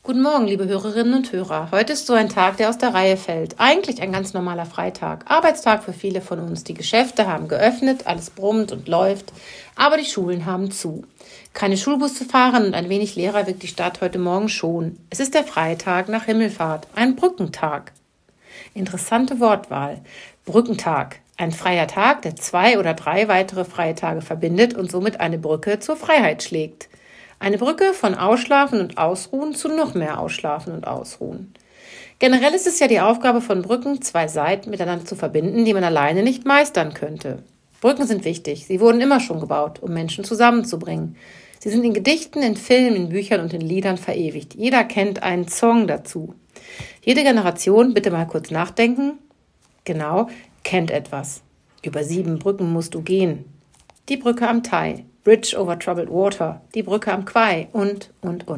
Guten Morgen, liebe Hörerinnen und Hörer. Heute ist so ein Tag, der aus der Reihe fällt. Eigentlich ein ganz normaler Freitag. Arbeitstag für viele von uns. Die Geschäfte haben geöffnet, alles brummt und läuft, aber die Schulen haben zu. Keine Schulbusse fahren und ein wenig leerer wirkt die Stadt heute Morgen schon. Es ist der Freitag nach Himmelfahrt, ein Brückentag. Interessante Wortwahl. Brückentag. Ein freier Tag, der 2 oder 3 weitere freie Tage verbindet und somit eine Brücke zur Freiheit schlägt. Eine Brücke von Ausschlafen und Ausruhen zu noch mehr Ausschlafen und Ausruhen. Generell ist es ja die Aufgabe von Brücken, 2 Seiten miteinander zu verbinden, die man alleine nicht meistern könnte. Brücken sind wichtig. Sie wurden immer schon gebaut, um Menschen zusammenzubringen. Sie sind in Gedichten, in Filmen, in Büchern und in Liedern verewigt. Jeder kennt einen Song dazu. Jede Generation, bitte mal kurz nachdenken, genau, kennt etwas. Über 7 Brücken musst du gehen. Die Brücke am Tay, Bridge over Troubled Water, die Brücke am Kwai und.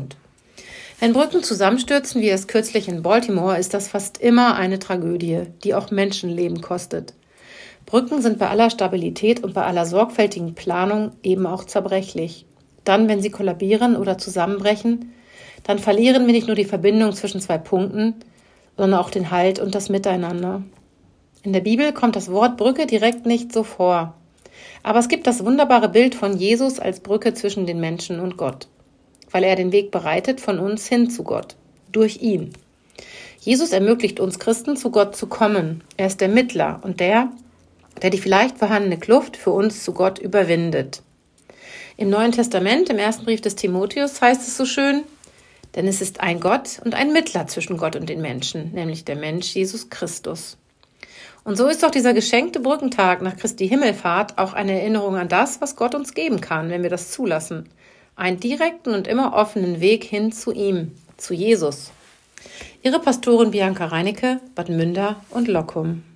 Wenn Brücken zusammenstürzen, wie es kürzlich in Baltimore, ist das fast immer eine Tragödie, die auch Menschenleben kostet. Brücken sind bei aller Stabilität und bei aller sorgfältigen Planung eben auch zerbrechlich. Dann, wenn sie kollabieren oder zusammenbrechen, dann verlieren wir nicht nur die Verbindung zwischen 2 Punkten, sondern auch den Halt und das Miteinander. In der Bibel kommt das Wort Brücke direkt nicht so vor. Aber es gibt das wunderbare Bild von Jesus als Brücke zwischen den Menschen und Gott, weil er den Weg bereitet von uns hin zu Gott, durch ihn. Jesus ermöglicht uns Christen, zu Gott zu kommen. Er ist der Mittler und der die vielleicht vorhandene Kluft für uns zu Gott überwindet. Im Neuen Testament, im 1. Brief des Timotheus, heißt es so schön, denn es ist ein Gott und ein Mittler zwischen Gott und den Menschen, nämlich der Mensch Jesus Christus. Und so ist doch dieser geschenkte Brückentag nach Christi Himmelfahrt auch eine Erinnerung an das, was Gott uns geben kann, wenn wir das zulassen. Einen direkten und immer offenen Weg hin zu ihm, zu Jesus. Ihre Pastorin Bianca Reinecke, Bad Münder und Lockum.